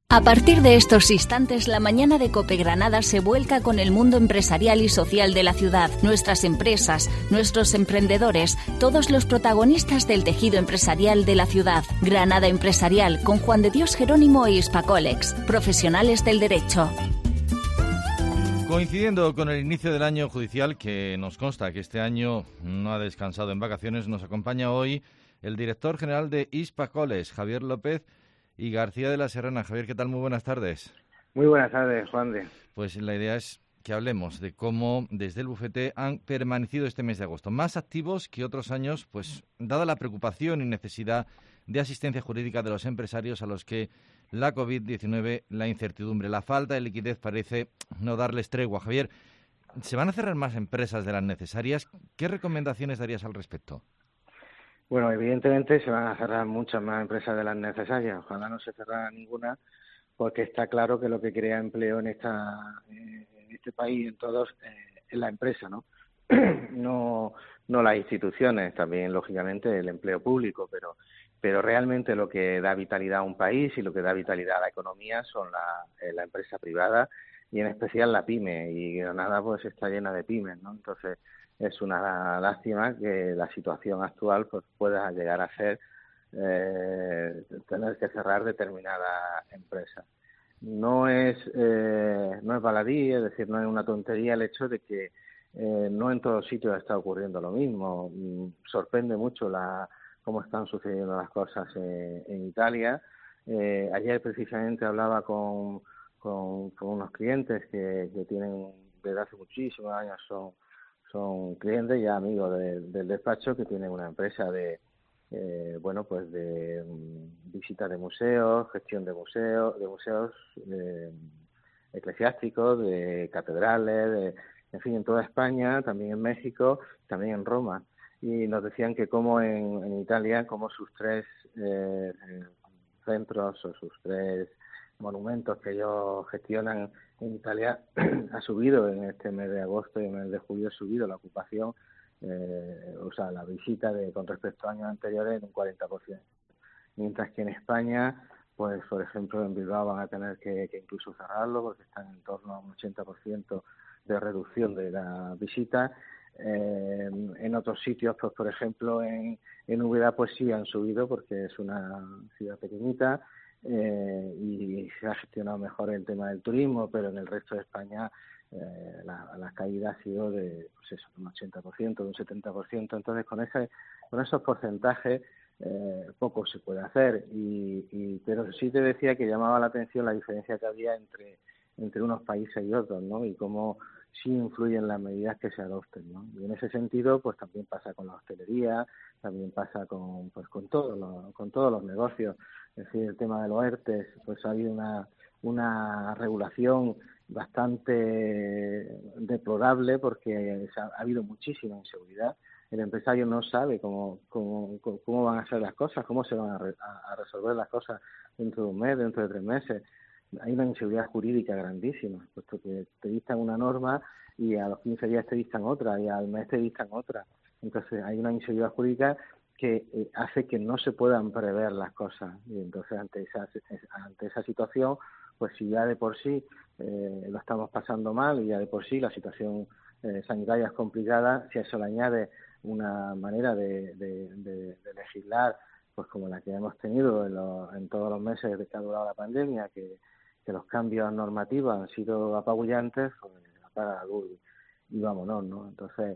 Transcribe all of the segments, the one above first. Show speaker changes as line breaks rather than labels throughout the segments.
A partir de estos instantes, la mañana de COPE Granada se vuelca con el mundo empresarial y social de la ciudad, nuestras empresas, nuestros emprendedores, todos los protagonistas del tejido empresarial de la ciudad. Granada Empresarial, con Juan de Dios Jerónimo e Hispacolex, profesionales del derecho.
Coincidiendo con el inicio del año judicial, que nos consta que este año no ha descansado en vacaciones, nos acompaña hoy el director general de Hispacolex, Javier López y García de la Serrana. Javier, ¿qué tal? Muy buenas tardes.
Muy buenas tardes, Juan de.
Pues la idea es que hablemos de cómo desde el bufete han permanecido este mes de agosto, más activos que otros años, pues dada la preocupación y necesidad de asistencia jurídica de los empresarios a los que la COVID-19, la incertidumbre, la falta de liquidez parece no darles tregua. Javier, ¿se van a cerrar más empresas de las necesarias? ¿Qué recomendaciones darías al respecto?
Bueno, evidentemente se van a cerrar muchas más empresas de las necesarias. Ojalá no se cerrara ninguna, porque está claro que lo que crea empleo en este país, en todos, es la empresa, ¿no? No las instituciones, también lógicamente el empleo público, pero realmente lo que da vitalidad a un país y lo que da vitalidad a la economía son la empresa privada y en especial la pyme, y Granada pues está llena de pymes, ¿no? Entonces es una lástima que la situación actual pues pueda llegar a ser tener que cerrar determinadas empresas. No es baladí, es decir, no es una tontería el hecho de que no en todos sitios está ocurriendo lo mismo. Sorprende mucho cómo están sucediendo las cosas en Italia. Ayer precisamente hablaba con unos clientes que tienen desde hace muchísimos años, son clientes ya amigos del despacho, que tienen una empresa de visita de museos, gestión de museos eclesiásticos, de catedrales, en fin, en toda España, también en México, también en Roma. Y nos decían que como en Italia, como sus tres centros o sus tres monumentos que ellos gestionan en Italia ha subido en este mes de agosto y en el mes de julio, ha subido la ocupación, la visita con respecto a años anteriores en un 40%. Mientras que en España, pues por ejemplo en Bilbao van a tener que incluso cerrarlo porque están en torno a un 80% de reducción de la visita. En otros sitios, pues por ejemplo en Úbeda, pues sí han subido porque es una ciudad pequeñita y se ha gestionado mejor el tema del turismo, pero en el resto de España la caída ha sido de un 80%, de un 70%. Entonces con esos porcentajes poco se puede hacer, pero sí te decía que llamaba la atención la diferencia que había entre unos países y otros, ¿no? Y cómo sí influyen las medidas que se adopten, ¿no? Y en ese sentido, pues también pasa con la hostelería, también pasa con todos los negocios. Es decir, el tema de los ERTES, pues ha habido una regulación bastante deplorable porque ha habido muchísima inseguridad. El empresario no sabe cómo van a ser las cosas, cómo se van a resolver las cosas dentro de un mes, dentro de 3 meses. Hay una inseguridad jurídica grandísima, puesto que te dictan una norma y a los 15 días te dictan otra y al mes te dictan otra. Entonces hay una inseguridad jurídica que hace que no se puedan prever las cosas. Y entonces ante esa situación, pues si ya de por sí lo estamos pasando mal y ya de por sí la situación sanitaria es complicada, si a eso le añade una manera de legislar pues como la que hemos tenido en todos los meses de que ha durado la pandemia, que los cambios normativos han sido apabullantes, pues apaga la luz y vámonos, ¿no? Entonces,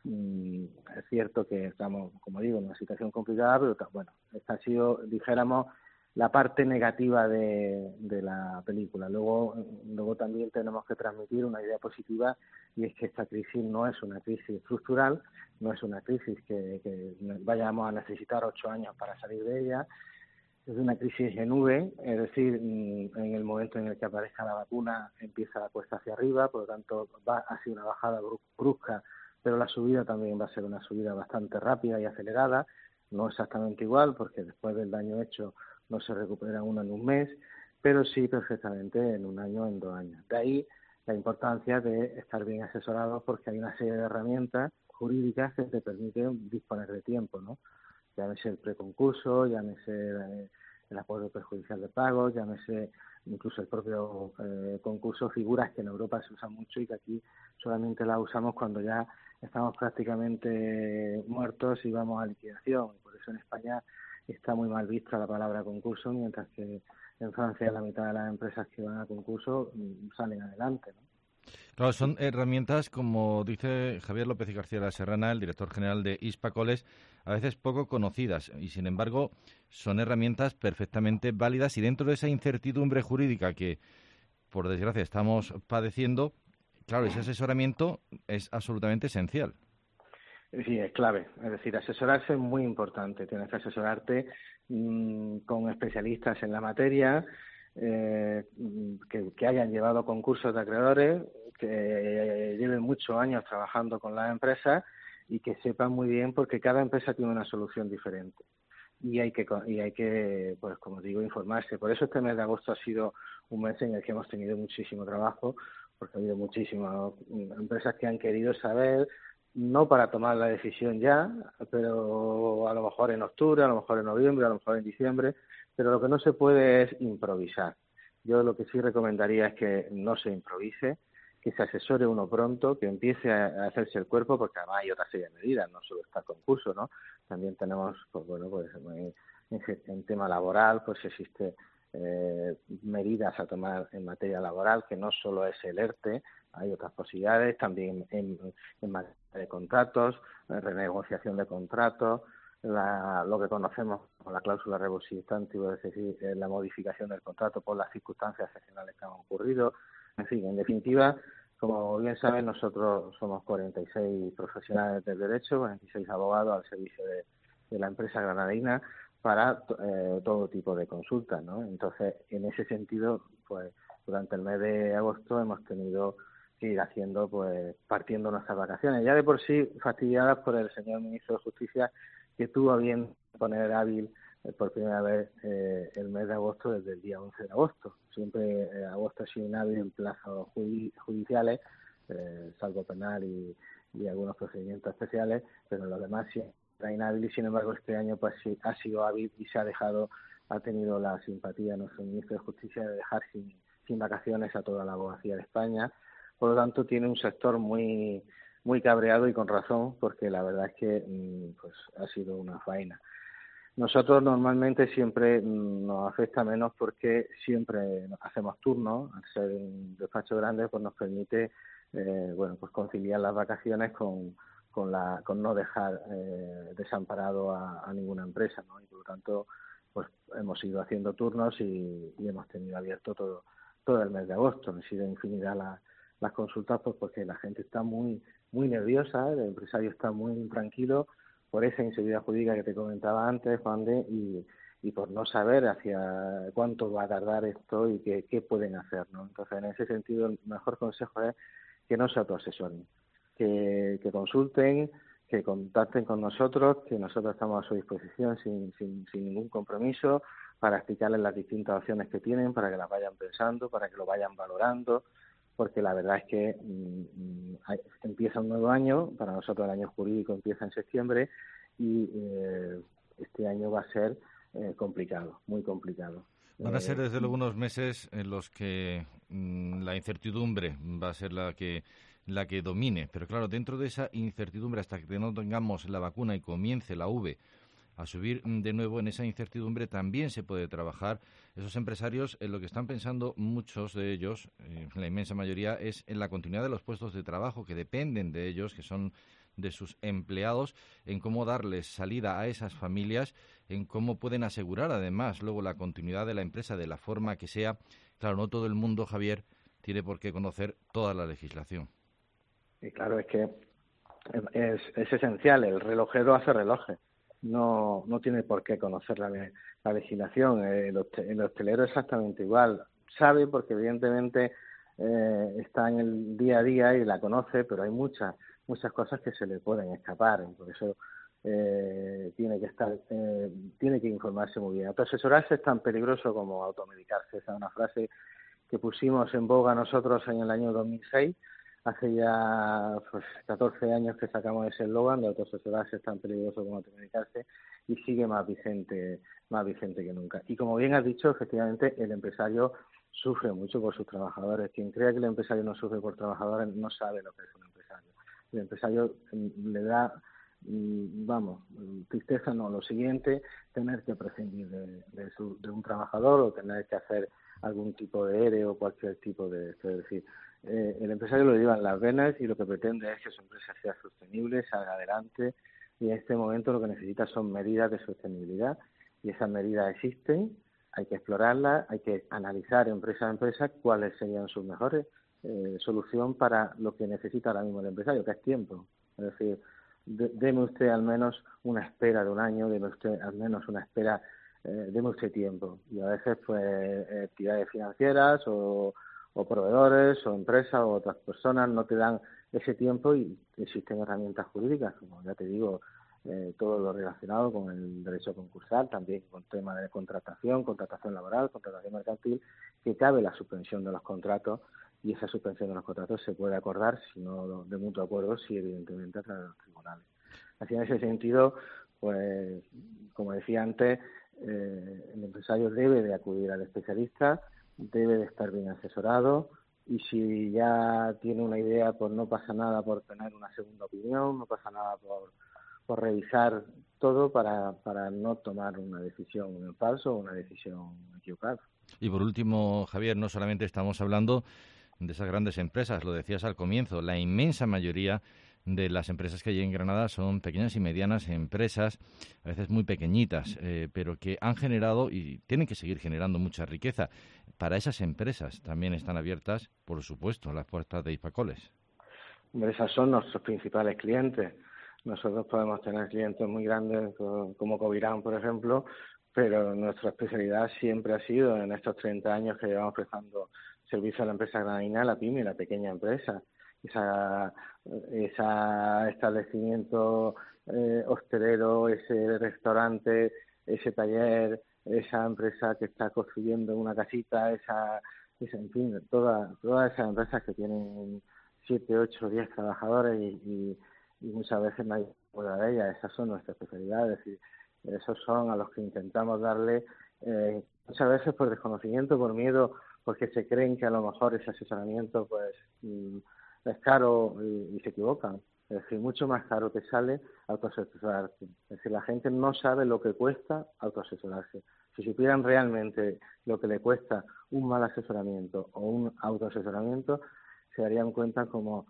es cierto que estamos, como digo, en una situación complicada, pero bueno, esta ha sido, dijéramos, la parte negativa de la película. Luego también tenemos que transmitir una idea positiva, y es que esta crisis no es una crisis estructural, no es una crisis que vayamos a necesitar 8 años para salir de ella. Es una crisis en V, es decir, en el momento en el que aparezca la vacuna empieza la cuesta hacia arriba, por lo tanto ha sido una bajada brusca, pero la subida también va a ser una subida bastante rápida y acelerada, no exactamente igual, porque después del daño hecho no se recupera uno en un mes, pero sí perfectamente en un año o en 2 años. De ahí la importancia de estar bien asesorados, porque hay una serie de herramientas jurídicas que te permiten disponer de tiempo, ¿no? Llámese el preconcurso, llámese el acuerdo perjudicial de pago, llámese incluso el propio concurso, figuras que en Europa se usan mucho y que aquí solamente las usamos cuando ya estamos prácticamente muertos y vamos a liquidación. Por eso en España está muy mal vista la palabra concurso, mientras que en Francia la mitad de las empresas que van a concurso salen adelante, ¿no?
Claro, son herramientas, como dice Javier López y García de la Serrana, el director general de Hispacoles, a veces poco conocidas y, sin embargo, son herramientas perfectamente válidas y dentro de esa incertidumbre jurídica que, por desgracia, estamos padeciendo, claro, ese asesoramiento es absolutamente esencial.
Sí, es clave. Es decir, asesorarse es muy importante. Tienes que asesorarte con especialistas en la materia, que hayan llevado concursos de acreedores, que lleven muchos años trabajando con las empresas y que sepan muy bien, porque cada empresa tiene una solución diferente. Y hay que, pues como digo, informarse. Por eso este mes de agosto ha sido un mes en el que hemos tenido muchísimo trabajo, porque ha habido muchísimas empresas que han querido saber, no para tomar la decisión ya, pero a lo mejor en octubre, a lo mejor en noviembre, a lo mejor en diciembre, pero lo que no se puede es improvisar. Yo lo que sí recomendaría es que no se improvise, que se asesore uno pronto, que empiece a hacerse el cuerpo, porque además hay otra serie de medidas, no solo está el concurso, ¿no? También tenemos, pues bueno, pues en tema laboral, pues existe medidas a tomar en materia laboral, que no solo es el ERTE, hay otras posibilidades, también en materia de contratos, renegociación de contratos, lo que conocemos como la cláusula rebus sic stantibus, es decir, la modificación del contrato por las circunstancias excepcionales que han ocurrido. En fin, en definitiva, como bien saben, nosotros somos 46 profesionales del derecho, 46 abogados al servicio de la empresa granadina para todo tipo de consultas, ¿no? Entonces, en ese sentido, pues durante el mes de agosto hemos tenido que ir haciendo, pues partiendo nuestras vacaciones, ya de por sí fastidiadas por el señor ministro de Justicia, que tuvo a bien poner hábil por primera vez el mes de agosto desde el día 11 de agosto. Siempre agosto ha sido inhábil en plazos judiciales, salvo penal y algunos procedimientos especiales, pero en lo demás siempre era inhábil y sin embargo este año pues sí, ha sido hábil y ha tenido la simpatía de nuestro ministro de Justicia de dejar sin vacaciones a toda la abogacía de España. Por lo tanto, tiene un sector muy cabreado y con razón, porque la verdad es que pues ha sido una faena. Nosotros normalmente siempre nos afecta menos porque siempre hacemos turnos. Al ser un despacho grande, pues nos permite pues conciliar las vacaciones con no dejar desamparado a ninguna empresa, ¿no? Y por lo tanto, pues hemos ido haciendo turnos y hemos tenido abierto todo el mes de agosto. Han sido infinidad las consultas, pues porque la gente está muy nerviosa, el empresario está muy intranquilo por esa inseguridad jurídica que te comentaba antes, Juan de, y por no saber hacia cuánto va a tardar esto y qué pueden hacer, ¿no? Entonces, en ese sentido, el mejor consejo es que no se autoasesoren, que consulten, que contacten con nosotros, que nosotros estamos a su disposición sin ningún compromiso para explicarles las distintas opciones que tienen, para que las vayan pensando, para que lo vayan valorando, porque la verdad es que empieza un nuevo año, para nosotros el año jurídico empieza en septiembre y este año va a ser complicado, muy complicado.
Van a ser desde luego unos meses en los que la incertidumbre va a ser la que domine, pero claro, dentro de esa incertidumbre, hasta que no tengamos la vacuna y comience la V a subir de nuevo, en esa incertidumbre también se puede trabajar. Esos empresarios, en lo que están pensando muchos de ellos, la inmensa mayoría, es en la continuidad de los puestos de trabajo que dependen de ellos, que son de sus empleados, en cómo darles salida a esas familias, en cómo pueden asegurar además luego la continuidad de la empresa de la forma que sea. Claro, no todo el mundo, Javier, tiene por qué conocer toda la legislación.
Y claro, es que es esencial, el relojero hace relojes. No tiene por qué conocer la legislación. El hostelero exactamente igual. Sabe porque evidentemente está en el día a día y la conoce, pero hay muchas cosas que se le pueden escapar. Por eso tiene que informarse muy bien. Autoasesorarse es tan peligroso como automedicarse. Esa es una frase que pusimos en boga nosotros en el año 2006. Hace ya 14 años que sacamos ese eslogan de autoasesorarse es tan peligroso como automedicarse y sigue más vigente que nunca. Y como bien has dicho, efectivamente, el empresario sufre mucho por sus trabajadores. Quien crea que el empresario no sufre por trabajadores no sabe lo que es un empresario. El empresario le da, tristeza no, lo siguiente, tener que prescindir de un trabajador o tener que hacer algún tipo de ERE o cualquier tipo de... Es decir, el empresario lo lleva en las venas y lo que pretende es que su empresa sea sostenible, salga adelante, y en este momento lo que necesita son medidas de sostenibilidad, y esas medidas existen, hay que explorarlas, hay que analizar empresa a empresa cuáles serían sus mejores solución para lo que necesita ahora mismo el empresario, que es tiempo. Es decir, deme usted al menos una espera de un año, deme usted al menos una espera, deme usted tiempo. Y a veces, pues, entidades financieras o proveedores o empresas o otras personas no te dan ese tiempo, y existen herramientas jurídicas, como ya te digo, todo lo relacionado con el derecho concursal, también con temas de contratación laboral, contratación mercantil, que cabe la suspensión de los contratos, y esa suspensión de los contratos se puede acordar, si no de mutuo acuerdo, sí, evidentemente a través de los tribunales. Así, en ese sentido, pues, como decía antes, el empresario debe de acudir al especialista, debe de estar bien asesorado, y si ya tiene una idea, pues no pasa nada por tener una segunda opinión, no pasa nada por revisar todo para no tomar una decisión en falso o una decisión equivocada.
Y por último, Javier, no solamente estamos hablando de esas grandes empresas, lo decías al comienzo, la inmensa mayoría de las empresas que hay en Granada son pequeñas y medianas empresas, a veces muy pequeñitas, pero que han generado y tienen que seguir generando mucha riqueza. Para esas empresas también están abiertas, por supuesto, las puertas de Hispacoles.
Esas son nuestros principales clientes. Nosotros podemos tener clientes muy grandes como Covirán, por ejemplo, pero nuestra especialidad siempre ha sido, en estos 30 años que llevamos prestando servicio a la empresa granadina, la pyme, la pequeña empresa. Ese establecimiento hostelero, ese restaurante, ese taller, esa empresa que está construyendo una casita, en fin, todas esas empresas que tienen 7, 8, 10 trabajadores y muchas veces nadie puede de ellas. Esas son nuestras especialidades, es decir, esos son a los que intentamos darle, muchas veces por desconocimiento, por miedo, porque se creen que a lo mejor ese asesoramiento pues es caro y se equivocan. Es decir, mucho más caro te sale autoasesorarse. Es decir, la gente no sabe lo que cuesta autoasesorarse. Si supieran realmente lo que le cuesta un mal asesoramiento o un autoasesoramiento, se darían cuenta como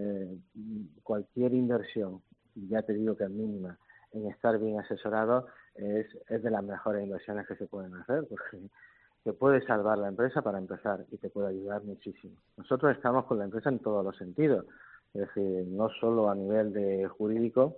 cualquier inversión, ya te digo que es mínima, en estar bien asesorado es de las mejores inversiones que se pueden hacer, porque te puede salvar la empresa para empezar y te puede ayudar muchísimo. Nosotros estamos con la empresa en todos los sentidos, es decir, no solo a nivel de jurídico,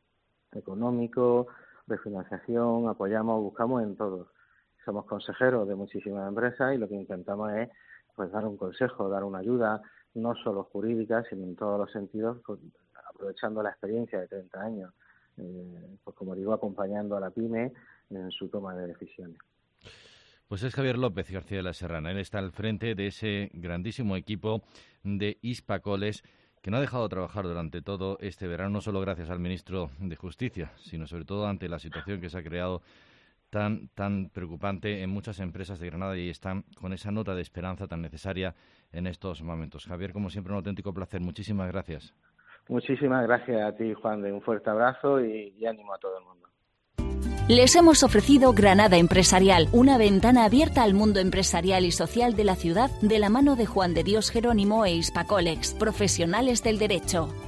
económico, de financiación, buscamos en todos. Somos consejeros de muchísimas empresas y lo que intentamos es pues dar un consejo, dar una ayuda, no solo jurídica, sino en todos los sentidos, pues, aprovechando la experiencia de 30 años, pues como digo, acompañando a la pyme en su toma de decisiones.
Pues es Javier López García de la Serrana. Él está al frente de ese grandísimo equipo de Hispacoles, que no ha dejado de trabajar durante todo este verano, no solo gracias al ministro de Justicia, sino sobre todo ante la situación que se ha creado tan preocupante en muchas empresas de Granada, y están con esa nota de esperanza tan necesaria en estos momentos. Javier, como siempre, un auténtico placer. Muchísimas gracias.
Muchísimas gracias a ti, Juan, de un fuerte abrazo y ánimo a todo el mundo.
Les hemos ofrecido Granada Empresarial, una ventana abierta al mundo empresarial y social de la ciudad, de la mano de Juan de Dios Jerónimo e Hispacoles, profesionales del derecho.